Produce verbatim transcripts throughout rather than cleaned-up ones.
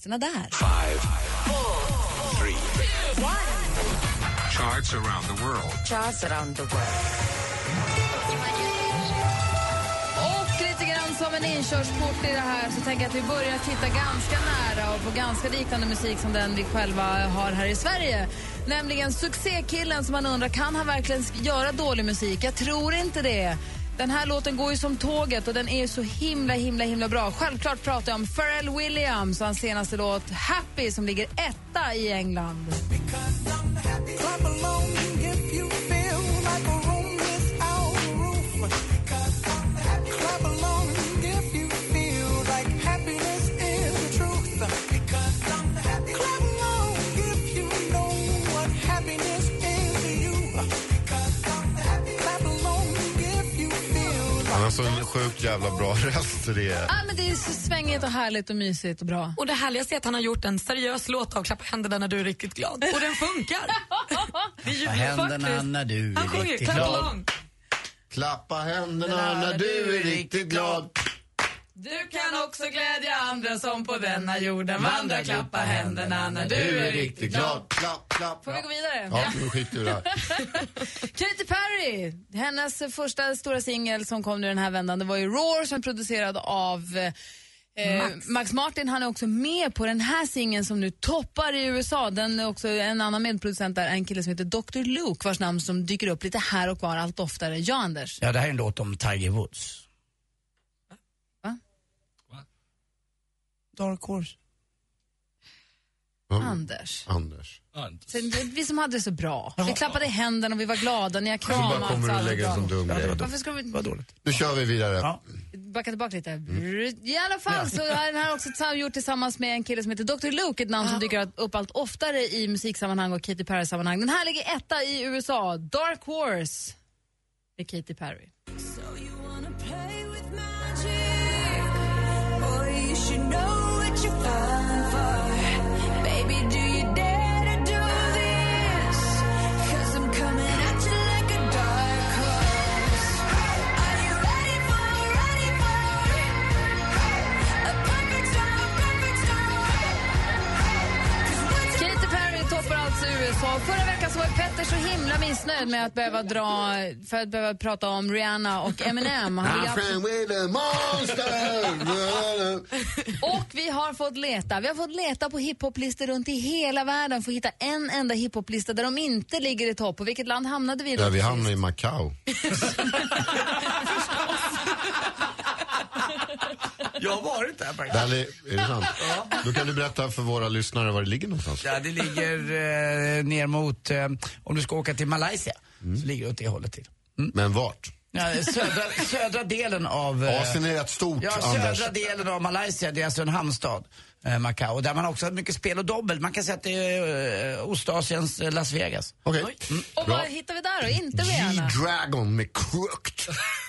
såna där. Five, four, three, two, one. Charts around the world. Charts around the world. Och lite grann som en inkörsport i det här så tänker jag att vi börjar titta ganska nära och på ganska liknande musik som den vi själva har här i Sverige. Nämligen succékillen som man undrar, kan han verkligen göra dålig musik? Jag tror inte det. Den här låten går ju som tåget och den är ju så himla, himla, himla bra. Självklart pratar jag om Pharrell Williams och hans senaste låt Happy som ligger etta i England. Alltså en sjukt jävla bra röst det är. Ja, men det är så svängigt och härligt och mysigt och bra. Och det härligaste är att han har gjort en seriös låt av Klappa händerna när du är riktigt glad. Och den funkar. Det är ju händerna faktiskt. När du är han sjunger, riktigt klappa glad. lång. Klappa händerna när du är riktigt glad. Du kan också glädja andra som på denna jorden vandrar. Klappa händerna när du är riktigt glad. Klapp, klapp. Får vi gå vidare? Ja, nu skiter vi där. Katy Perry, hennes första stora singel som kom nu den här vändan, det var ju Roar som är producerad av eh, Max. Max Martin. Han är också med på den här singeln som nu toppar i U S A. Den är också en annan medproducent där, en kille som heter doktor Luke, vars namn som dyker upp lite här och var allt oftare. Ja, Anders? Ja, det här är en låt om Tiger Woods. Dark Horse. Mm. Anders. Anders. Sen, vi som hade det så bra. Vi klappade i händerna och vi var glada när jag Så kramade. bara kommer du allt lägga en sån dum grej. Varför ska vi... Vad dåligt. Nu kör vi vidare. Ja. Backa tillbaka lite. I alla fall så har den här också gjort tillsammans med en kille som heter doktor Luke, ett namn som dyker upp allt oftare i musiksammanhang och Katy Perry-sammanhang. Den här ligger etta i U S A. Dark Horse med Katy Perry. So you wanna play with magic, boy you should know what you're falling for. Baby, do you dare to do this? 'Cause I'm coming at you like a dark horse. Are you ready for, ready for a perfect storm, perfect storm? Katy Perry toppar alltså U S A. Förra veckan så var Petter så himla missnöjd med att behöva dra, för att behöva prata om Rihanna och Eminem. Han I'm friend with a monster. Och vi har fått leta. Vi har fått leta på hiphoplistor runt i hela världen för att hitta en enda hiphoplista där de inte ligger i topp. Och vilket land hamnade vi då? Ja, vi hamnade i Macau. Jag har varit där faktiskt. Där är det sant? Ja. Då kan du berätta för våra lyssnare var det ligger någonstans. Ja, det ligger eh, ner mot, eh, om du ska åka till Malaysia, mm. så ligger det åt det hållet till. Mm. Men vart? Ja, södra, södra delen av... Eh, Asien är rätt stort, ja, södra Anders. delen av Malaysia, det är alltså en hamnstad, eh, Macau. Där man också har mycket spel och dobbel. Man kan säga att det är eh, Ostasiens eh, Las Vegas. Okej. Okay. Mm. Och vad hittar vi där då? Inte Rihanna. G-Dragon med Crooked.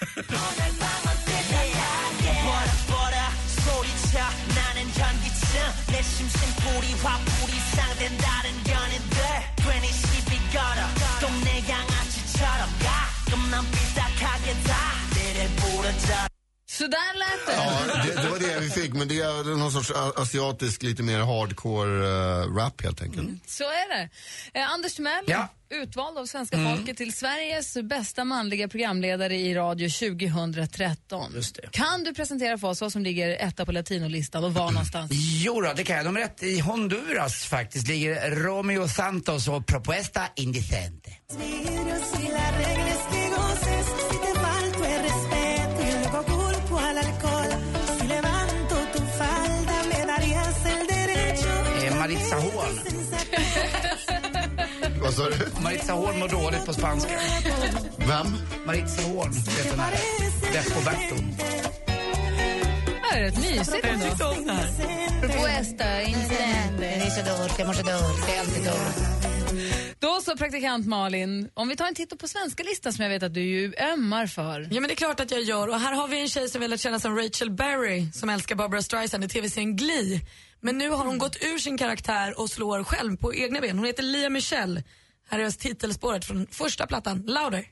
Så där lät det. Ja, det, det var det vi fick, men det är någon sorts asiatisk, lite mer hardcore uh, rap helt enkelt. Mm. Så är det. Eh, Anders Timell, ja. utvald av svenska mm. folket till Sveriges bästa manliga programledare i radio tjugohundratretton. Just det. Kan du presentera för oss vad som ligger etta på latinolistan och var någonstans? Jo då, det kan jag. De är rätt i Honduras faktiskt. Ligger Romeo Santos och Propuesta Indecente. Maritza Horn. Vad sa du? Maritza Horn mår dåligt på spanska. Vem? Maritza Horn, vet du när? Despoberto. Det är rätt mysigt ändå. Jag tyckte om det här. Propuesta Indecente. Ni är så dåligt, jag mår så dåligt, det är alltid dåligt. Då så, praktikant Malin, om vi tar en titt på svenska listan som jag vet att du ju ömmar för. Ja, men det är klart att jag gör. Och här har vi en tjej som vill känna som Rachel Berry, som älskar Barbra Streisand i tv-serien Glee. Men nu har hon gått ur sin karaktär och slår själv på egna ben. Hon heter Lia Michelle. Här är titelspåret från första plattan, Louder.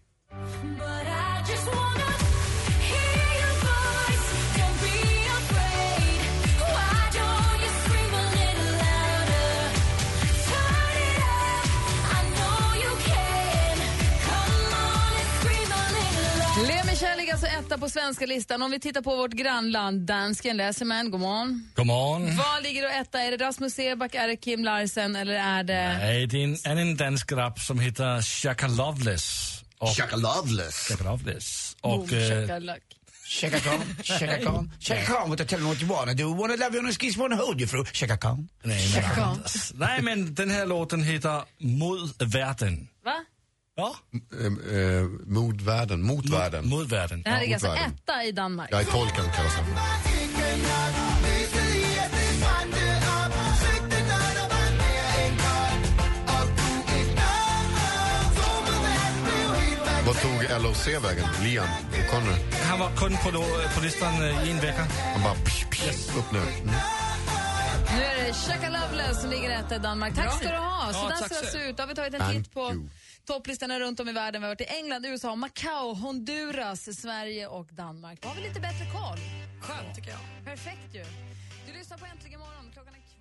alltså etta på svenska listan. Om vi tittar på vårt grannland, dansken läser man. God morgon. God morgon. Vad ligger då etta? Är det Rasmus Seback, är det Kim Larsen eller är det... Nej, det är en annan dansk rap som heter Shaka Loveless. Chaka Loveless. Shaka Loveless. Boom, Och... eh, shakalak. Chaka Khan, Chaka Khan, Chaka Khan, what I tell me what you wanna do, wanna love you on a skis, wanna hold you through, Chaka Khan. Nej, men, Anders. Nej, men den här låten heter Mot världen. Va? Ja? Eh, eh, mot världen, mot världen. Mot världen. Det här är mot alltså världen. etta i Danmark. Jag är tolken kallas det. Vad tog L O C vägen? Liam O'Connor. Han var kun på, på listan i en vecka. Han bara psh, psh, upp nu. Mm. Nu är det Shaka Loveless som ligger etta i Danmark. Tack ska du ha. Så Ja, där tack ser det så. ut. Då har vi tagit en Thank titt på you. topplistorna runt om i världen. Vi har varit i England, U S A, Macau, Honduras, Sverige och Danmark. Då har vi lite bättre koll. Skönt tycker jag. Perfekt ju. Du lyssnar på Äntligen morgon. Klockan är kvart.